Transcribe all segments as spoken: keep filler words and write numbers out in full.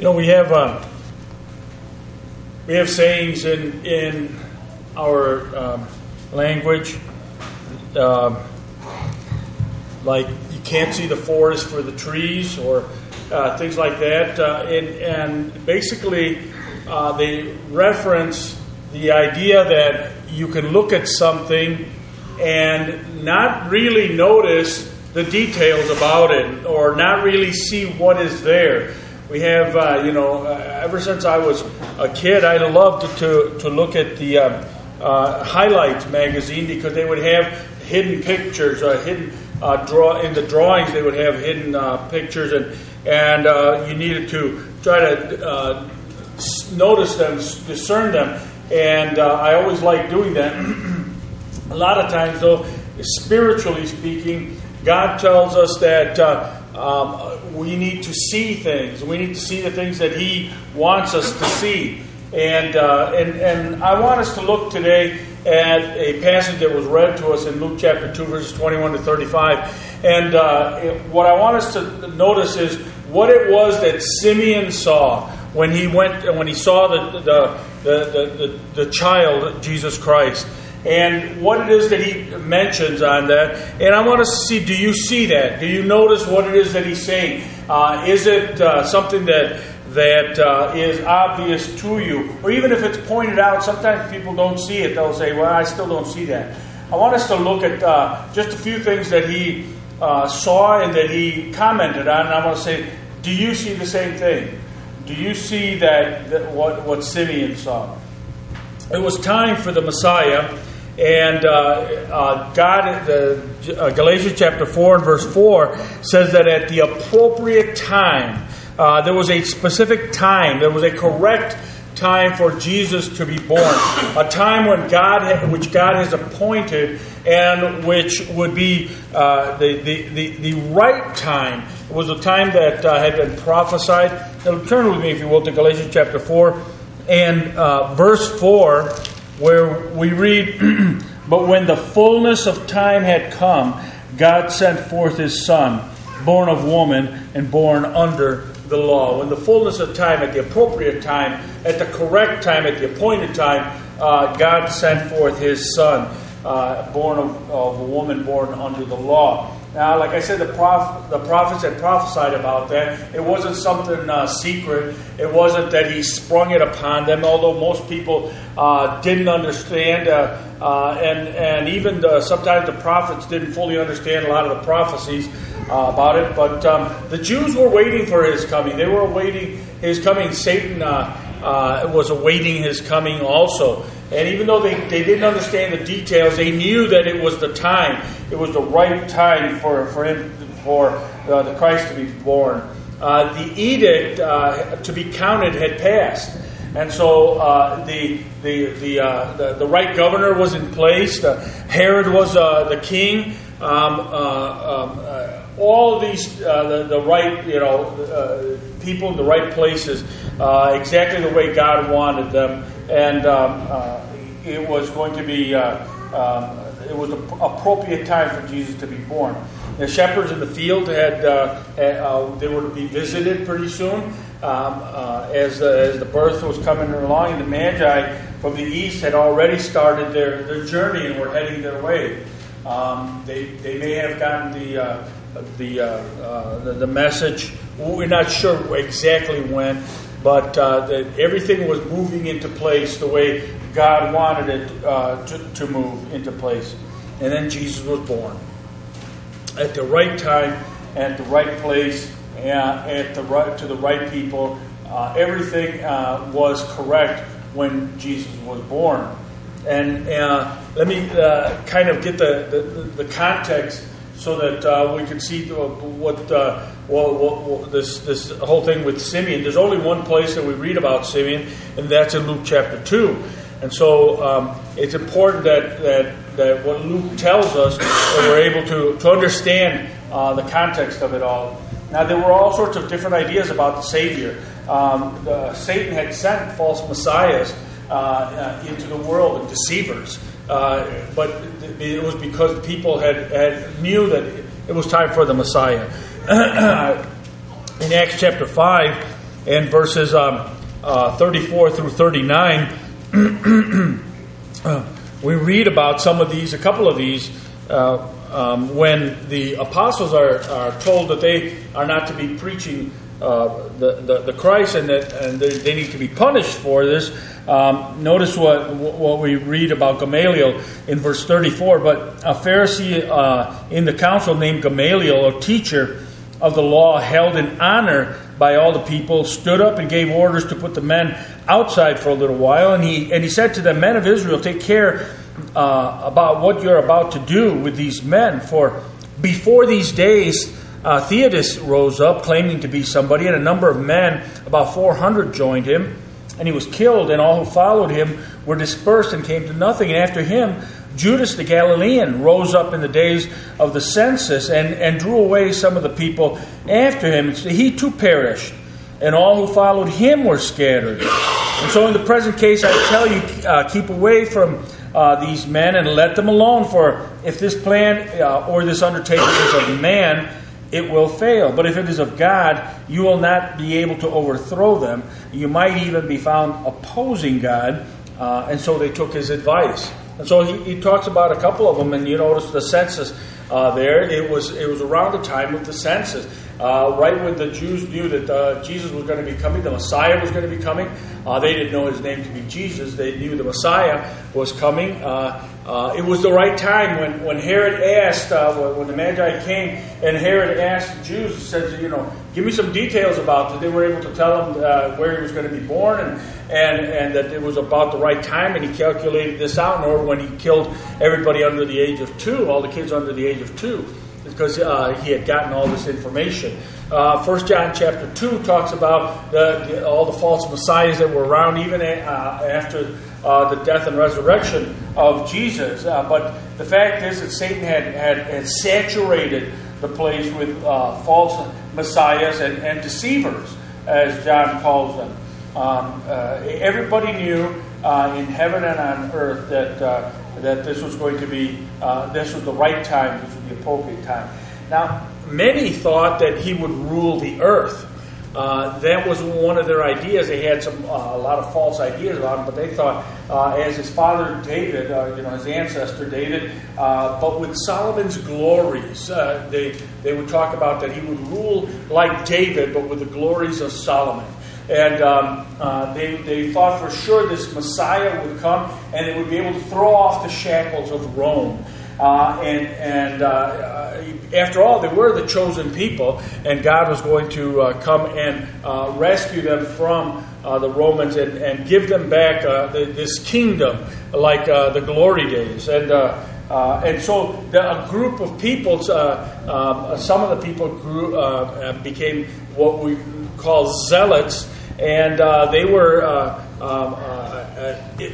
You know, we have uh, we have sayings in in our um, language, uh, like you can't see the forest for the trees, or uh, things like that. Uh, and, and basically, uh, they reference the idea that you can look at something and not really notice the details about it, or not really see what is there. We have, uh, you know, uh, ever since I was a kid, I loved to to look at the uh, uh, Highlight magazine, because they would have hidden pictures, uh, hidden uh, draw in the drawings. They would have hidden uh, pictures, and and uh, you needed to try to uh, notice them, discern them. And uh, I always liked doing that. A lot of times, though, spiritually speaking, God tells us that uh, um, we need to see things. We need to see the things that He wants us to see. And, uh, and and I want us to look today at a passage that was read to us in Luke chapter two, verses twenty-one to thirty-five. And uh, it, what I want us to notice is what it was that Simeon saw when he went when he saw the the the, the, the, the child, Jesus Christ. And what it is that he mentions on that. And I want us to see, do you see that? Do you notice what it is that he's saying? Uh, is it uh, something that that uh, is obvious to you? Or even if it's pointed out, sometimes people don't see it. They'll say, well, I still don't see that. I want us to look at uh, just a few things that he uh, saw and that he commented on. And I want to say, do you see the same thing? Do you see that, that what, what Simeon saw? It was time for the Messiah. And uh, uh, God, the, uh, Galatians chapter four and verse four says that at the appropriate time, uh, there was a specific time, there was a correct time for Jesus to be born, a time when God, which God has appointed, and which would be uh, the, the, the, the right time. It was a time that uh, had been prophesied. Now, turn with me, if you will, to Galatians chapter four and uh, verse four. Where we read, but when the fullness of time had come, God sent forth His Son, born of woman and born under the law. When the fullness of time, at the appropriate time, at the correct time, at the appointed time, uh, God sent forth His Son, uh, born of, of a woman, born under the law. Now, like I said, the, prof- the prophets had prophesied about that. It wasn't something uh, secret. It wasn't that He sprung it upon them, although most people uh, didn't understand. Uh, uh, and, and even the, sometimes the prophets didn't fully understand a lot of the prophecies uh, about it. But um, the Jews were waiting for His coming. They were awaiting His coming. Satan uh, uh, was awaiting His coming also. And even though they, they didn't understand the details, they knew that it was the time. It was the right time for, for him, for uh, the Christ to be born. Uh, the edict uh, to be counted had passed. And so uh, the the the, uh, the the right governor was in place. The, Herod was uh, the king. Um, uh, um, uh, all of these, uh, the, the right, you know, uh, people in the right places, uh, exactly the way God wanted them. And um, uh, it was going to be, uh, um, it was an appropriate time for Jesus to be born. The shepherds in the field had, uh, had uh, they were to be visited pretty soon um, uh, as, the, as the birth was coming along. And the Magi from the east had already started their, their journey and were heading their way. Um, they they may have gotten the uh, the, uh, uh, the the message. We're not sure exactly when. But uh, that everything was moving into place the way God wanted it uh, to, to move into place. And then Jesus was born. At the right time, at the right place, uh, at the right, to the right people. Uh, everything uh, was correct when Jesus was born. And uh, let me uh, kind of get the, the, the context so that uh, we can see what... Uh, Well, well, well, this this whole thing with Simeon, there's only one place that we read about Simeon, and that's in Luke chapter two. And so um, it's important that, that that what Luke tells us, that we're able to, to understand uh, the context of it all. Now, there were all sorts of different ideas about the Savior. Um, the, Satan had sent false messiahs uh, uh, into the world, and deceivers. Uh, but it was because people had, had knew that it was time for the Messiah. In Acts chapter five, in verses um, uh, thirty-four through thirty-nine, uh, we read about some of these, a couple of these, uh, um, when the apostles are, are told that they are not to be preaching uh, the, the, the Christ and that and they, they need to be punished for this. Um, notice what what we read about Gamaliel in verse thirty-four. But a Pharisee uh, in the council named Gamaliel, a teacher of the law held in honor by all the people, stood up and gave orders to put the men outside for a little while. And he and he said to the men of Israel, take care uh, about what you're about to do with these men. For before these days, uh, Theudas rose up, claiming to be somebody, and a number of men, about four hundred, joined him. And he was killed, and all who followed him were dispersed and came to nothing. And after him, Judas the Galilean rose up in the days of the census and, and drew away some of the people after him. And so he too perished, and all who followed him were scattered. And so in the present case, I tell you, uh, keep away from uh, these men and let them alone. For if this plan uh, or this undertaking is of man, it will fail. But if it is of God, you will not be able to overthrow them. You might even be found opposing God. Uh, and so they took his advice. And so he, he talks about a couple of them, and you notice the census uh, there. It was it was around the time of the census, uh, right when the Jews knew that uh, Jesus was going to be coming, the Messiah was going to be coming. Uh, they didn't know his name to be Jesus. They knew the Messiah was coming. Uh, uh, it was the right time when, when Herod asked, uh, when the Magi came, and Herod asked the Jews, said, you know, give me some details about it. They were able to tell him uh, where he was going to be born, and, and, and that it was about the right time, and he calculated this out in order when he killed everybody under the age of two, all the kids under the age of two, because uh, he had gotten all this information. Uh, First John chapter two talks about the, the, all the false messiahs that were around even uh, after uh, the death and resurrection of Jesus. Uh, but the fact is that Satan had, had, had saturated the place with uh, false messiahs and, and deceivers, as John calls them. Um, uh, everybody knew uh, in heaven and on earth that uh, that this was going to be, uh, this was the right time, this was the appropriate time. Now, many thought that he would rule the earth. Uh, that was one of their ideas. They had some uh, a lot of false ideas about him, but they thought, uh, as his father David, uh, you know, his ancestor David, uh, but with Solomon's glories, uh, they they would talk about that he would rule like David, but with the glories of Solomon. And um, uh, they, they thought for sure this Messiah would come and they would be able to throw off the shackles of Rome. Uh, and and uh, uh, after all, they were the chosen people, and God was going to uh, come and uh, rescue them from uh, the Romans and, and give them back uh, the, this kingdom like uh, the glory days. And uh, uh, and so the, a group of people, uh, um, some of the people grew uh, became what we call zealots. And uh, they were uh, um, uh, uh, it,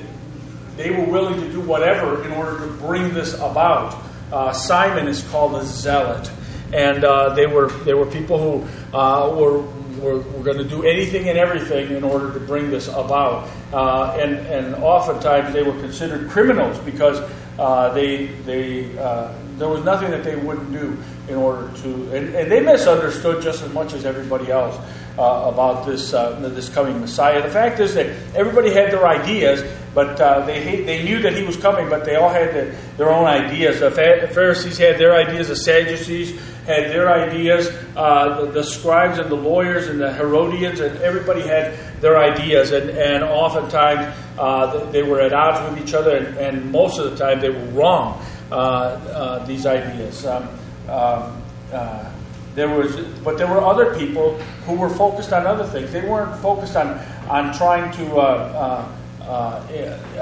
they were willing to do whatever in order to bring this about. Uh, Simon is called a zealot, and uh, they were they were people who uh, were were, were going to do anything and everything in order to bring this about. Uh, and and oftentimes they were considered criminals because uh, they they uh, there was nothing that they wouldn't do in order to, and, and they misunderstood just as much as everybody else uh, about this uh, this coming Messiah. The fact is that everybody had their ideas, but uh, they they knew that he was coming, but they all had the, their own ideas. The Pharisees had their ideas, the Sadducees had their ideas, uh, the, the scribes and the lawyers and the Herodians, and everybody had their ideas, and, and oftentimes uh, they were at odds with each other, and, and most of the time they were wrong, uh, uh, these ideas. Um, um, uh, there was, but there were other people who were focused on other things. They weren't focused on, on trying to uh, uh, uh,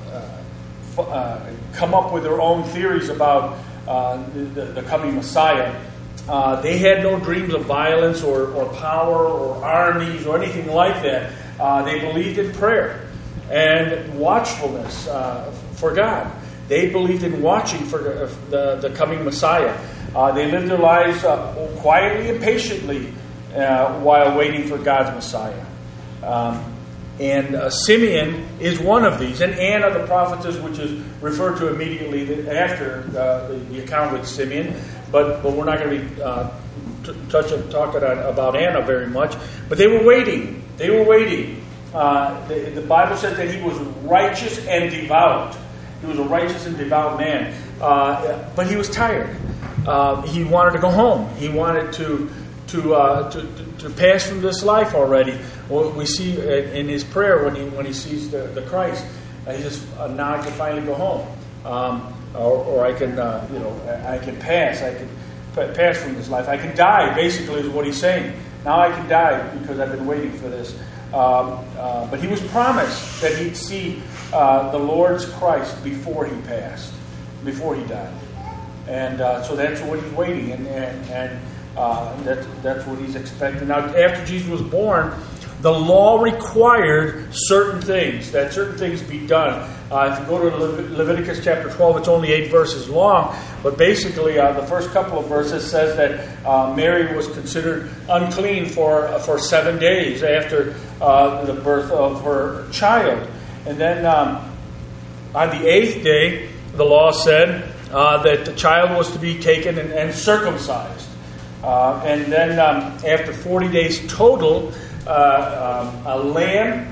uh, uh, come up with their own theories about uh, the, the coming Messiah. Uh, they had no dreams of violence or, or power or armies or anything like that. Uh, they believed in prayer and watchfulness uh, for God. They believed in watching for the, the, the coming Messiah. Uh, they lived their lives uh, quietly and patiently uh, while waiting for God's Messiah. Um, and uh, Simeon is one of these. And Anna the prophetess, which is referred to immediately after uh, the, the account with Simeon, but but we're not going to be uh, t- touching talking about Anna very much. But they were waiting. They were waiting. Uh, the, the Bible says that he was righteous and devout. He was a righteous and devout man, uh, but he was tired. Uh, he wanted to go home. He wanted to to, uh, to to to pass from this life already. Well, we see in his prayer when he when he sees the, the Christ, uh, he says, uh, "Now I can finally go home, um, or, or I can uh, you know I can pass. I can p- pass from this life. I can die." Basically, is what he's saying. Now I can die because I've been waiting for this. Um, uh, but he was promised that he'd see uh, the Lord's Christ before he passed, before he died. And uh, so that's what he's waiting, and and, and uh, that, that's what he's expecting. Now, after Jesus was born, the law required certain things, that certain things be done. Uh, if you go to Le- Leviticus chapter twelve, it's only eight verses long, but basically uh, the first couple of verses says that uh, Mary was considered unclean for uh, for seven days after uh, the birth of her child. And then um, on the eighth day, the law said uh, that the child was to be taken and, and circumcised. Uh, and then um, after forty days total, uh, um, a lamb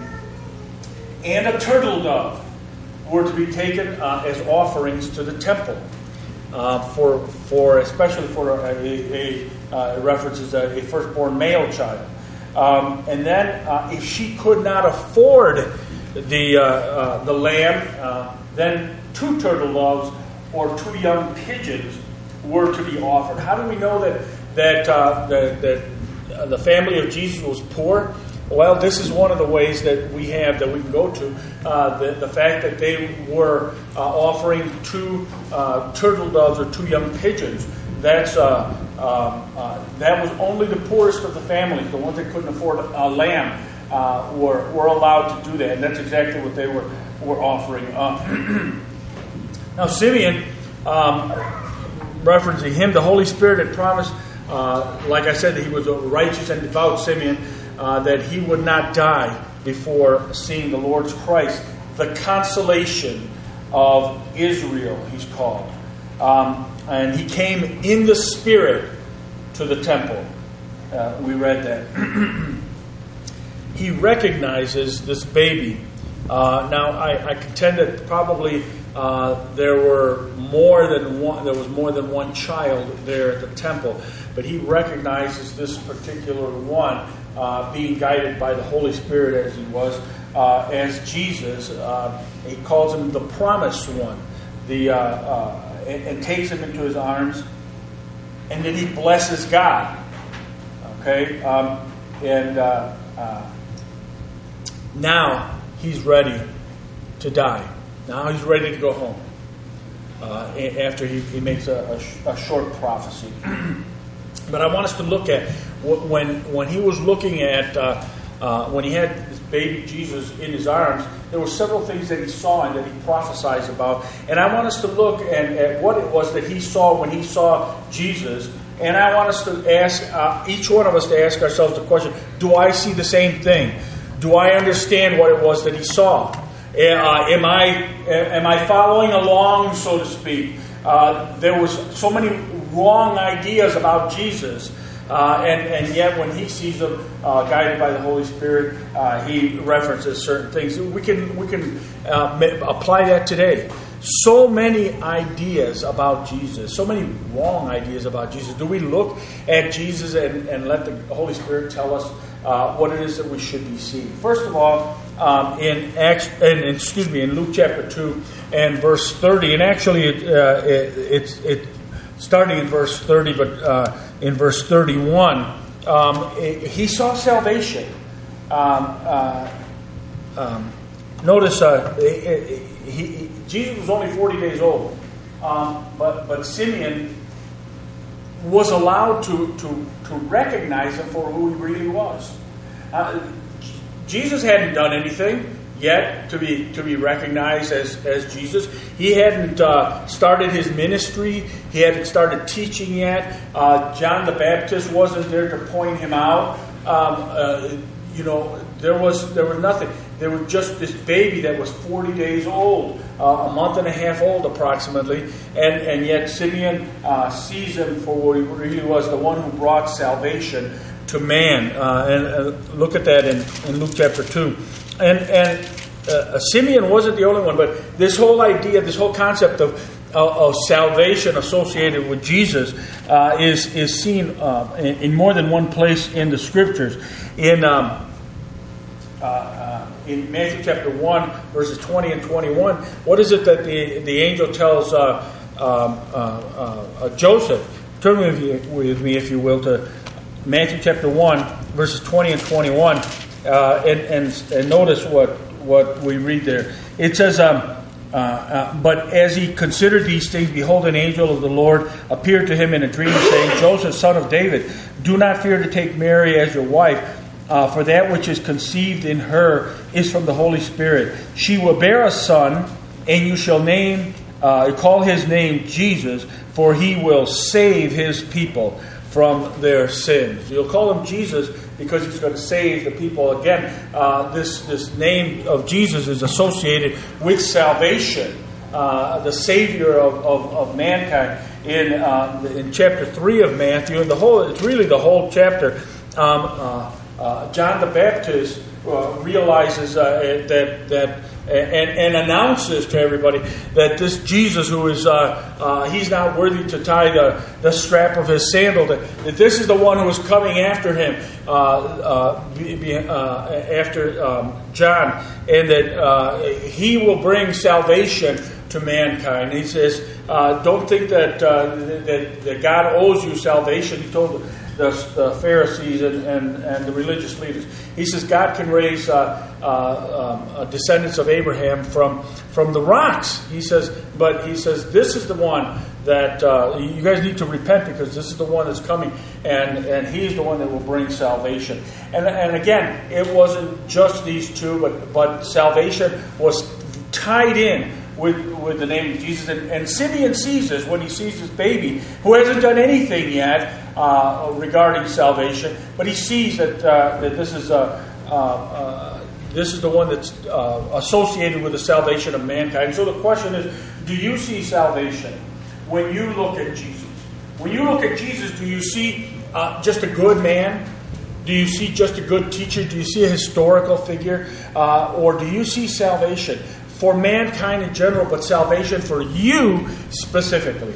and a turtle dove were to be taken uh, as offerings to the temple, uh, for for especially for a, a, a uh, references a, a firstborn male child. Um, and then, uh, if she could not afford the uh, uh, the lamb, uh, then two turtle doves or two young pigeons were to be offered. How do we know that that uh, that, that uh, the family of Jesus was poor? Well, this is one of the ways that we have that we can go to. Uh, the, the fact that they were uh, offering two uh, turtle doves or two young pigeons. That's uh, um, uh, that was only the poorest of the families, the ones that couldn't afford a lamb, uh, were were allowed to do that, and that's exactly what they were were offering. Uh, now, Simeon, um, referencing him, the Holy Spirit had promised, uh, like I said, that he was a righteous and devout Simeon. Uh, that he would not die before seeing the Lord's Christ, the consolation of Israel, he's called. Um, and he came in the Spirit to the temple. Uh, we read that. He recognizes this baby. Uh, now, I, I contend that probably uh, there were more than one. There was more than one child there at the temple, but he recognizes this particular one. Uh, being guided by the Holy Spirit as he was, uh, as Jesus. Uh, he calls him the promised one, the uh, uh, and, and takes him into his arms, and then he blesses God. Okay, um, and uh, uh, now he's ready to die. Now he's ready to go home. Uh, after he, he makes a, a, sh- a short prophecy. But I want us to look at when when he was looking at uh, uh, when he had this baby Jesus in his arms. There were several things that he saw and that he prophesied about, and I want us to look at, at what it was that he saw when he saw Jesus. And I want us to ask uh, each one of us to ask ourselves the question: do I see the same thing? Do I understand what it was that he saw? Uh, am I am I following along, so to speak? Uh, there was so many wrong ideas about Jesus, uh, and, and yet when he sees them uh, guided by the Holy Spirit, uh, he references certain things. We can we can uh, apply that today. So many ideas about Jesus, so many wrong ideas about Jesus. Do we look at Jesus and, and let the Holy Spirit tell us uh, what it is that we should be seeing? First of all, um, in Acts, in, excuse me, in Luke chapter two and verse thirty, and actually it, uh, it, it's it. Starting in verse thirty, but uh, in verse thirty-one, um, he saw salvation. Um, uh, um, notice uh, he, he, Jesus was only forty days old, um, but but Simeon was allowed to, to, to recognize him for who he really was. Uh, Jesus hadn't done anything yet to be to be recognized as, as Jesus. He hadn't uh, started his ministry. He hadn't started teaching yet. Uh, John the Baptist wasn't there to point him out. Um, uh, you know, there was there was nothing. There was just this baby that was forty days old. uh, a month and a half old approximately, and, and yet Simeon uh, sees him for what he really was, the one who brought salvation to man. Uh, and uh, look at that in, in Luke chapter two. And, and uh, Simeon wasn't the only one, but this whole idea, this whole concept of uh, of salvation associated with Jesus uh, is is seen uh, in, in more than one place in the Scriptures. In um, uh, uh, in Matthew chapter one, verses twenty and twenty-one, what is it that the the angel tells uh, um, uh, uh, uh, Joseph? Turn with, you, with me, if you will, to Matthew chapter one, verses twenty and twenty-one, uh, and, and and notice what what we read there. It says, um, uh, uh, "But as he considered these things, behold, an angel of the Lord appeared to him in a dream, saying, Joseph, son of David, do not fear to take Mary as your wife, uh, for that which is conceived in her is from the Holy Spirit. She will bear a son, and you shall name uh, call his name Jesus, for he will save his people from their sins." You'll call him Jesus because he's going to save the people. Again, uh, this, this name of Jesus is associated with salvation, uh, the Savior of, of, of mankind. In uh, in chapter three of Matthew, and the whole it's really the whole chapter, um, uh, uh, John the Baptist uh, realizes uh, that that and, and announces to everybody that this Jesus, who is uh, uh, he's not worthy to tie the, the strap of his sandal, that, that this is the one who is coming after him, uh, uh, be, be, uh, after um, John, and that uh, he will bring salvation to mankind. He says, uh, don't think that, uh, that that God owes you salvation. He told the, the Pharisees and, and, and the religious leaders. He says God can raise uh, uh, um, descendants of Abraham from from the rocks. He says, but he says this is the one that uh, you guys need to repent, because this is the one that's coming, and, and he's the one that will bring salvation. And and again, it wasn't just these two, but but salvation was tied in with with the name of Jesus. And, and Simeon sees this when he sees this baby who hasn't done anything yet uh, regarding salvation, but he sees that uh, that this is a uh, uh, this is the one that's uh, associated with the salvation of mankind. So the question is, do you see salvation when you look at Jesus? When you look at Jesus, do you see uh, just a good man? Do you see just a good teacher? Do you see a historical figure? Uh, or do you see salvation for mankind in general, but salvation for you specifically?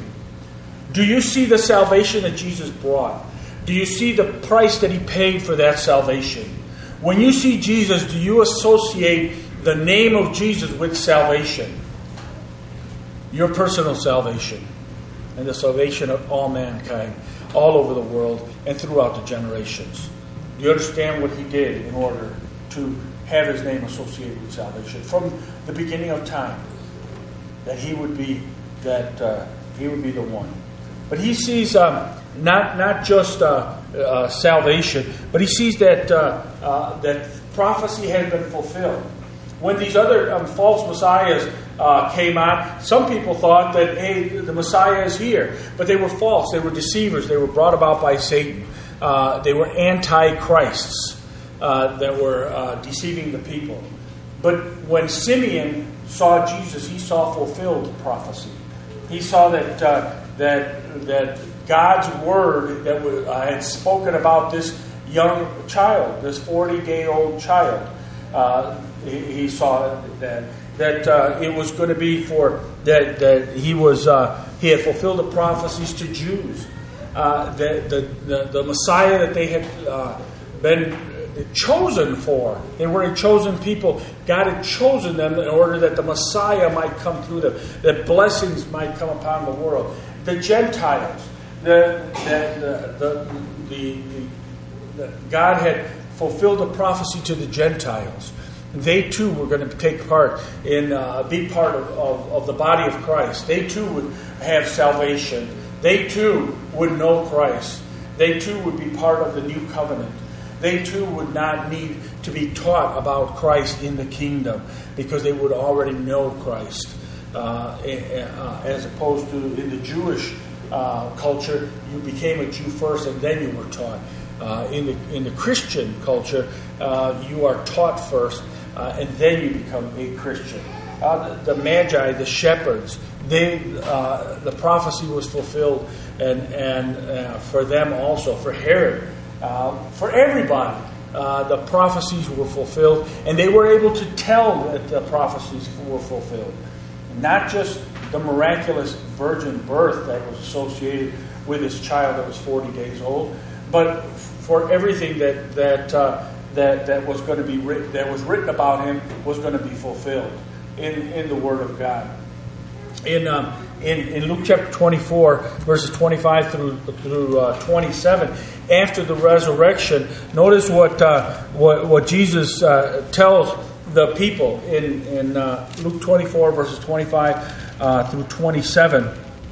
Do you see the salvation that Jesus brought? Do you see the price that he paid for that salvation? When you see Jesus, do you associate the name of Jesus with salvation? Your personal salvation and the salvation of all mankind, all over the world and throughout the generations. Do you understand what he did in order to have his name associated with salvation from the beginning of time? That he would be that uh, he would be the one. But he sees um, not not just uh, uh, salvation, but he sees that uh, uh, that prophecy had been fulfilled. When these other um, false messiahs uh, came on, some people thought that, hey, the Messiah is here. But they were false. They were deceivers. They were brought about by Satan. Uh, they were antichrists uh, that were uh, deceiving the people. But when Simeon saw Jesus, he saw fulfilled prophecy. He saw that uh, that that God's word that was, uh, had spoken about this young child, this forty-day-old child. Uh, he, he saw that that uh, it was going to be for that that he was uh, he had fulfilled the prophecies to Jews. Uh, the, the, the the Messiah that they had uh, been chosen for. They were a chosen people. God had chosen them in order that the Messiah might come through them, that blessings might come upon the world. The Gentiles, the the the, the, the, the God had fulfilled the prophecy to the Gentiles. They too were going to take part in uh, be part of, of, of the body of Christ. They too would have salvation. They too would know Christ. They too would be part of the new covenant. They too would not need to be taught about Christ in the kingdom, because they would already know Christ. Uh, as opposed to in the Jewish uh, culture, you became a Jew first and then you were taught. Uh, in the in the Christian culture, uh, you are taught first uh, and then you become a Christian. uh, the, the Magi, the shepherds, they uh, the prophecy was fulfilled, and and uh, for them also, for Herod, uh, for everybody, uh, the prophecies were fulfilled, and they were able to tell that the prophecies were fulfilled, not just the miraculous virgin birth that was associated with this child that was forty days old, but for everything that that uh, that that was going to be written, that was written about him, was going to be fulfilled in, in the Word of God. In um, in, in Luke chapter twenty-four, verses twenty-five through through uh, twenty-seven, after the resurrection, notice what uh, what, what Jesus uh, tells the people in in uh, Luke twenty-four, verses twenty-five uh, through twenty-seven.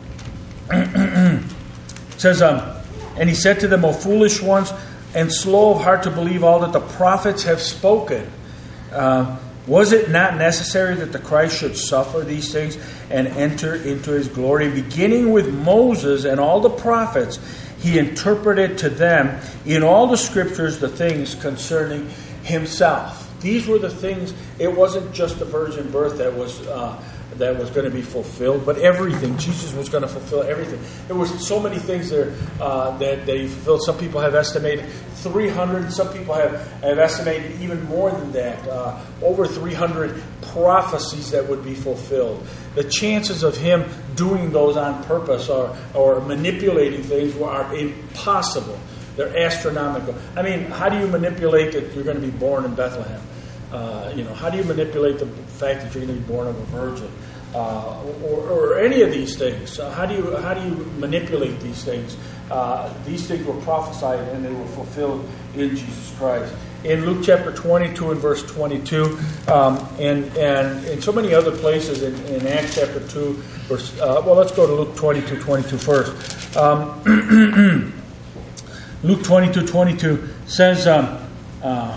It says, um, and he said to them, O foolish ones, and slow of heart to believe all that the prophets have spoken. Uh, was it not necessary that the Christ should suffer these things and enter into his glory? Beginning with Moses and all the prophets, he interpreted to them in all the scriptures the things concerning himself. These were the things. It wasn't just the virgin birth that was uh, that was going to be fulfilled, but everything. Jesus was going to fulfill everything. There were so many things there uh, that, that he fulfilled. Some people have estimated three hundred. Some people have, have estimated even more than that. Uh, over three hundred prophecies that would be fulfilled. The chances of him doing those on purpose or, or manipulating things are impossible. They're astronomical. I mean, how do you manipulate that you're going to be born in Bethlehem? Uh, you know, how do you manipulate the fact that you're going to be born of a virgin, uh, or, or any of these things? Uh, how do you how do you manipulate these things? Uh, these things were prophesied and they were fulfilled in Jesus Christ. In Luke chapter twenty-two and verse twenty-two, um, and and in so many other places in, in Acts chapter two, verse. Uh, well, let's go to Luke twenty-two twenty-two first. Um, Luke twenty-two twenty-two says. Um, uh,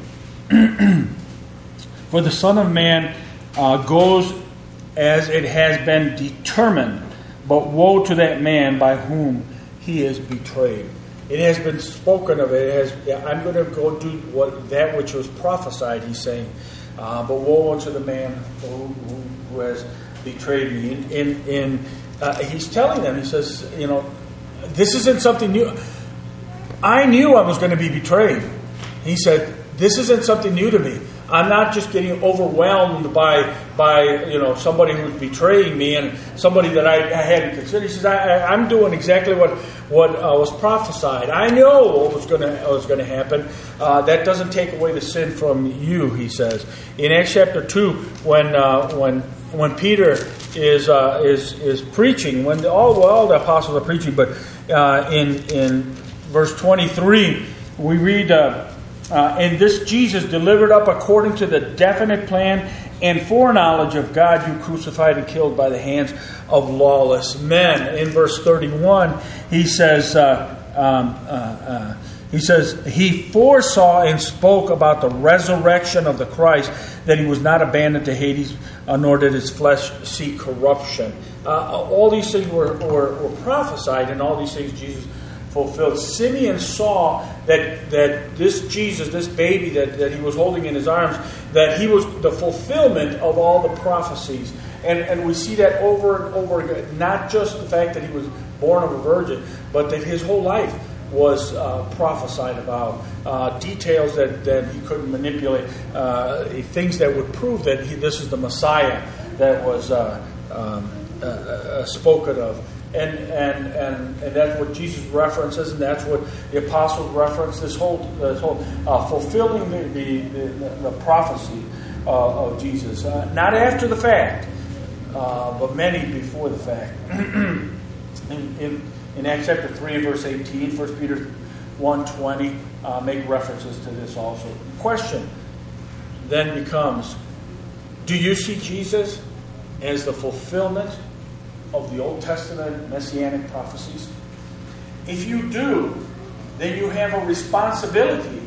For the Son of Man uh, goes as it has been determined, but woe to that man by whom he is betrayed. It has been spoken of. It has. Yeah, I'm going to go do what that which was prophesied. He's saying, uh, but woe unto the man who, who, who has betrayed me. In, in, in uh, he's telling them. He says, you know, this isn't something new. I knew I was going to be betrayed. He said, this isn't something new to me. I'm not just getting overwhelmed by by you know somebody who's betraying me and somebody that I, I hadn't considered. He says, I, I, I'm doing exactly what what uh, was prophesied. I know what was going to was going to happen. Uh, that doesn't take away the sin from you. He says in Acts chapter two, when uh, when when Peter is uh, is is preaching, when the, all well, all the apostles are preaching, but uh, in in verse twenty-three we read. Uh, Uh, and this Jesus delivered up according to the definite plan and foreknowledge of God, you crucified and killed by the hands of lawless men. In verse thirty-one, he says, uh, um, uh, uh, he says, he foresaw and spoke about the resurrection of the Christ, that he was not abandoned to Hades, uh, nor did his flesh see corruption. Uh, all these things were, were, were prophesied, and all these things Jesus fulfilled. Simeon saw that that this Jesus, this baby that, that he was holding in his arms, that he was the fulfillment of all the prophecies. And and we see that over and over again. Not just the fact that he was born of a virgin, but that his whole life was uh, prophesied about. Uh, details that, that he couldn't manipulate. Uh, things that would prove that he, this is the Messiah that was uh, um, uh, uh, spoken of. And, and and and that's what Jesus references, and that's what the apostles reference. This whole this whole uh, fulfilling the the, the, the prophecy uh, of Jesus, uh, not after the fact, uh, but many before the fact. in, in in Acts chapter three, verse eighteen, First Peter one twenty uh, make references to this also. The question then becomes: do you see Jesus as the fulfillment of the Old Testament messianic prophecies? If you do, then you have a responsibility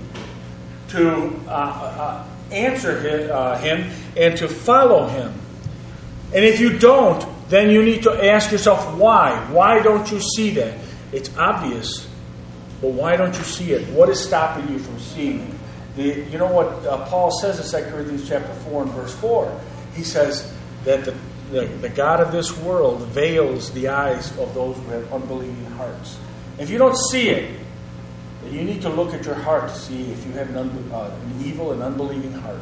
to uh, uh, answer him, uh, him and to follow him. And if you don't, then you need to ask yourself why. Why don't you see that? It's obvious, but why don't you see it? What is stopping you from seeing it? The, you know what uh, Paul says in Second Corinthians chapter four and verse four? he says that the, the, the God of this world veils the eyes of those who have unbelieving hearts. If you don't see it, you need to look at your heart to see if you have an, un, uh, an evil and unbelieving heart.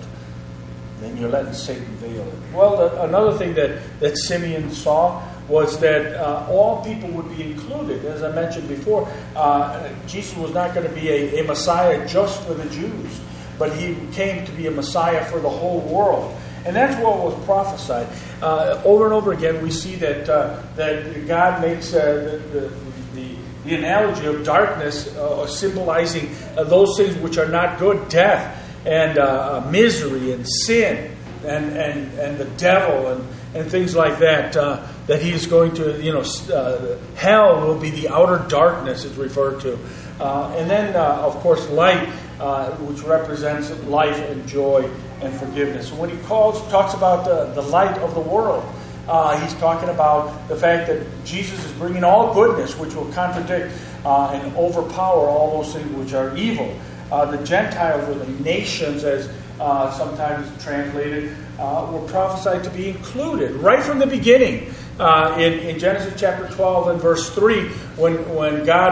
Then you're letting Satan veil it. Well, the, another thing that, that Simeon saw was that uh, all people would be included. As I mentioned before, uh, Jesus was not going to be a, a Messiah just for the Jews, but he came to be a Messiah for the whole world. And that's what was prophesied. Uh, over and over again, we see that uh, that God makes uh, the, the, the, the analogy of darkness uh, symbolizing uh, those things which are not good, death and uh, misery and sin and, and, and the devil and, and things like that. Uh, that he is going to, you know, uh, hell will be the outer darkness, it's referred to. Uh, and then, uh, of course, light, uh, which represents life and joy and forgiveness. So when he calls, talks about the, the light of the world, uh, he's talking about the fact that Jesus is bringing all goodness, which will contradict uh, and overpower all those things which are evil. Uh, the Gentiles, or the nations, as uh, sometimes translated, uh, were prophesied to be included right from the beginning. Uh, in, in Genesis chapter twelve and verse three, when when God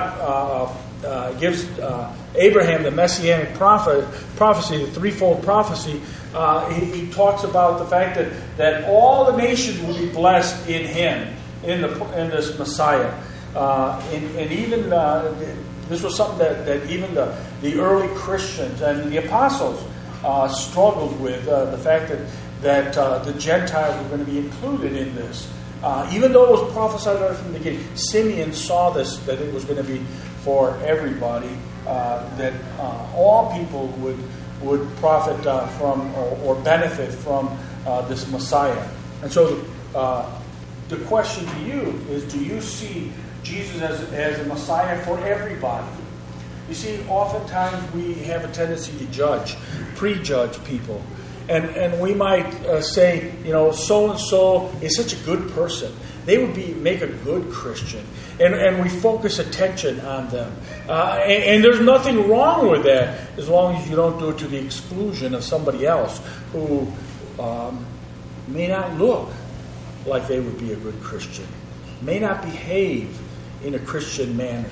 uh, uh, gives uh, Abraham the messianic prophet, prophecy, the threefold prophecy, uh, he, he talks about the fact that, that all the nations will be blessed in him, in the in this Messiah. Uh, and, and even uh, this was something that, that even the, the early Christians and the apostles uh, struggled with, uh, the fact that, that uh, the Gentiles were going to be included in this. Uh, even though it was prophesied right from the beginning, Simeon saw this, that it was going to be for everybody, uh, that uh, all people would would profit uh, from or, or benefit from uh, this Messiah. And so uh, the question to you is, do you see Jesus as, as a Messiah for everybody? You see, oftentimes we have a tendency to judge, prejudge people. And and we might uh, say, you know, so-and-so is such a good person. They would be make a good Christian. And and we focus attention on them. Uh, and, and there's nothing wrong with that as long as you don't do it to the exclusion of somebody else who um, may not look like they would be a good Christian, may not behave in a Christian manner.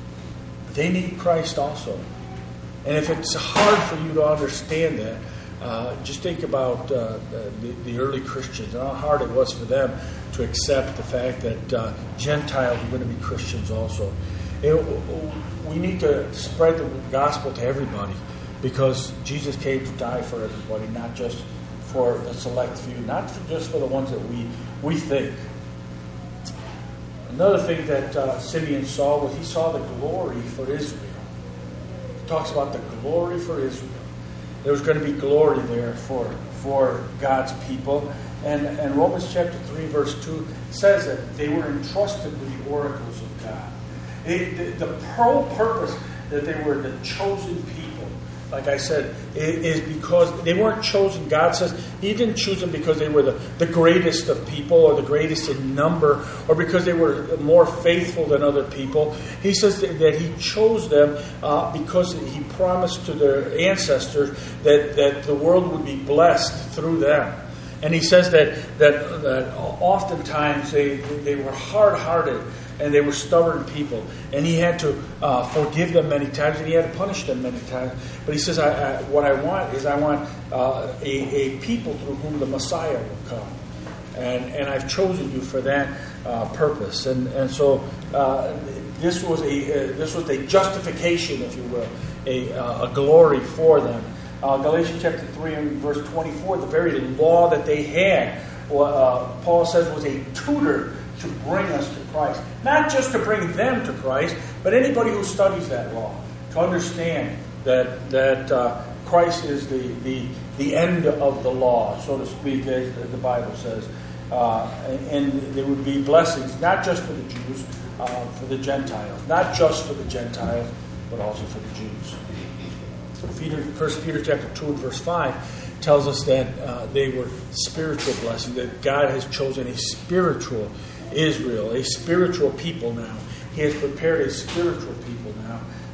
But they need Christ also. And if it's hard for you to understand that, Uh, just think about uh, the, the early Christians and how hard it was for them to accept the fact that uh, Gentiles were going to be Christians also. It, we need to spread the gospel to everybody, because Jesus came to die for everybody, not just for a select few, not for just for the ones that we, we think. Another thing that uh, Simeon saw was he saw the glory for Israel. He talks about the glory for Israel. There was going to be glory there for for God's people. And, and Romans chapter three, verse two says that they were entrusted with the oracles of God. It, the, the whole purpose that they were the chosen people, like I said, is because they weren't chosen. God says He didn't choose them because they were the, the greatest of people or the greatest in number or because they were more faithful than other people. He says that, that He chose them uh, because He promised to their ancestors that, that the world would be blessed through them. And He says that that, that oftentimes they, they were hard-hearted and they were stubborn people. And He had to uh, forgive them many times, and He had to punish them many times. But He says, I, I, what I want is I want uh, a, a people through whom the Messiah will come. And and I've chosen you for that uh, purpose. And and so uh, this was a uh, this was a justification, if you will, a, uh, a glory for them. Uh, Galatians chapter three and verse twenty-four, the very law that they had, uh, Paul says, was a tutor to bring us to Christ. Not just to bring them to Christ, but anybody who studies that law, to understand that that uh, Christ is the, the, the end of the law, so to speak, as the Bible says. Uh, and, and there would be blessings, not just for the Jews, uh, for the Gentiles. Not just for the Gentiles, but also for the Jews. Peter, First Peter chapter two and verse five tells us that uh, they were spiritual blessings, that God has chosen a spiritual Israel, a spiritual people now. He has prepared a spiritual people now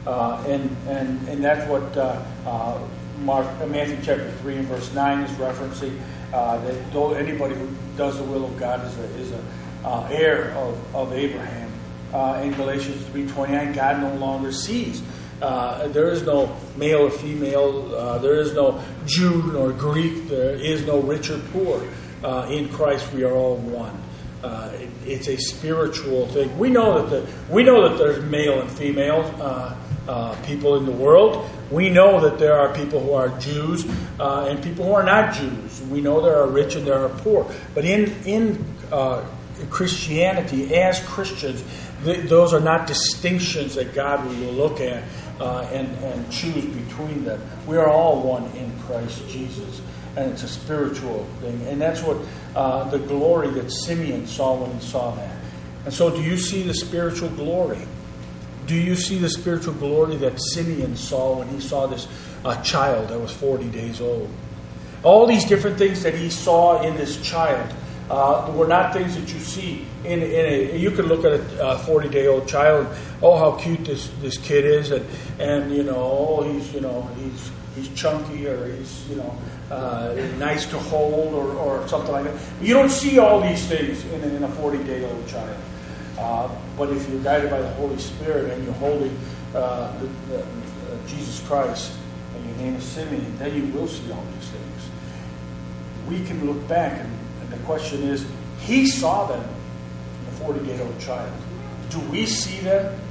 Uh, and, and, and that's what uh, uh, Mark, uh, Matthew chapter three and verse nine is referencing. Uh, that though anybody who does the will of God is a, is a uh, heir of, of Abraham. Uh, in Galatians three twenty-nine, God no longer sees. Uh, there is no male or female. Uh, there is no Jew nor Greek. There is no rich or poor. Uh, in Christ, we are all one. Uh, it, it's a spiritual thing. We know that the we know that there's male and female uh, uh, people in the world. We know that there are people who are Jews uh, and people who are not Jews. We know there are rich and there are poor. But in in uh, Christianity, as Christians, th- those are not distinctions that God will look at uh, and, and choose between them. We are all one in Christ Jesus. And it's a spiritual thing. And that's what uh, the glory that Simeon saw when he saw that. And so do you see the spiritual glory? Do you see the spiritual glory that Simeon saw when he saw this uh, child that was forty days old? All these different things that he saw in this child uh, were not things that you see in, in a... You can look at a forty-day-old child. Oh, how cute this, this kid is. And, and, you know, oh, he's, you know, he's he's chunky or he's, you know... Uh, nice to hold or, or something like that. You don't see all these things in, in a forty-day-old child. Uh, but if you're guided by the Holy Spirit and you're holding uh, the, the, uh, Jesus Christ and your name is Simeon, then you will see all these things. We can look back and, and the question is, he saw them in a forty-day-old child. Do we see them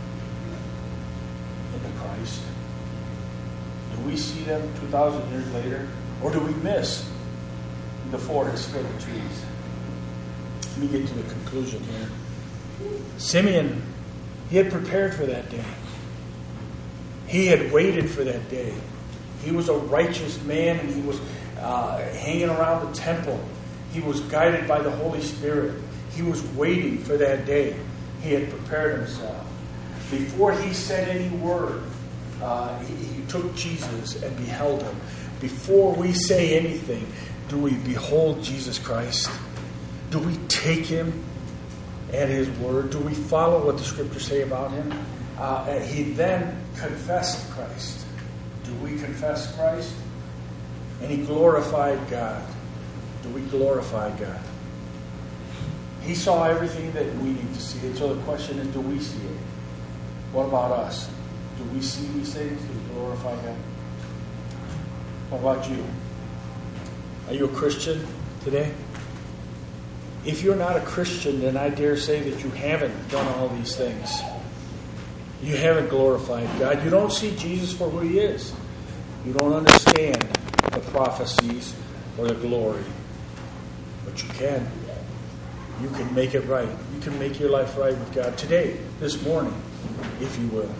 in the Christ? Do we see them two thousand years later? Or do we miss the forest for the trees? Let me get to the conclusion here. Simeon, he had prepared for that day. He had waited for that day. He was a righteous man and he was uh, hanging around the temple. He was guided by the Holy Spirit. He was waiting for that day. He had prepared himself. Before he said any word, uh, he, he took Jesus and beheld him. Before we say anything, do we behold Jesus Christ? Do we take him at his word? Do we follow what the scriptures say about him? Uh, he then confessed Christ. Do we confess Christ? And he glorified God. Do we glorify God? He saw everything that we need to see. And so the question is, do we see it? What about us? Do we see these things? Do we glorify God? What about you? Are you a Christian today? If you're not a Christian, then I dare say that you haven't done all these things. You haven't glorified God. You don't see Jesus for who he is. You don't understand the prophecies or the glory. But you can. You can make it right. You can make your life right with God today, this morning, if you will.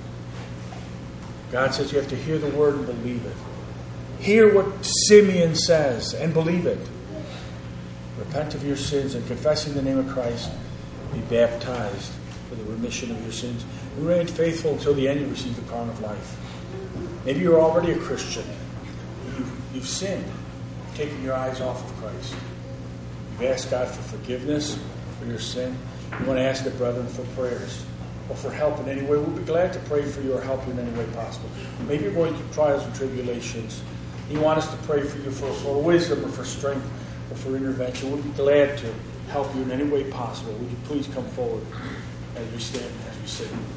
God says you have to hear the word and believe it. Hear what Simeon says and believe it. Repent of your sins and confessing the name of Christ, be baptized for the remission of your sins. And remain faithful until the end you receive the crown of life. Maybe you're already a Christian. You've, you've sinned, taken your eyes off of Christ. You've asked God for forgiveness for your sin. You want to ask the brethren for prayers or for help in any way. We'll be glad to pray for you or help you in any way possible. Maybe you're going through trials and tribulations. You want us to pray for you for, for wisdom or for strength or for intervention. We'll be glad to help you in any way possible. Would you please come forward as we stand, as we sing.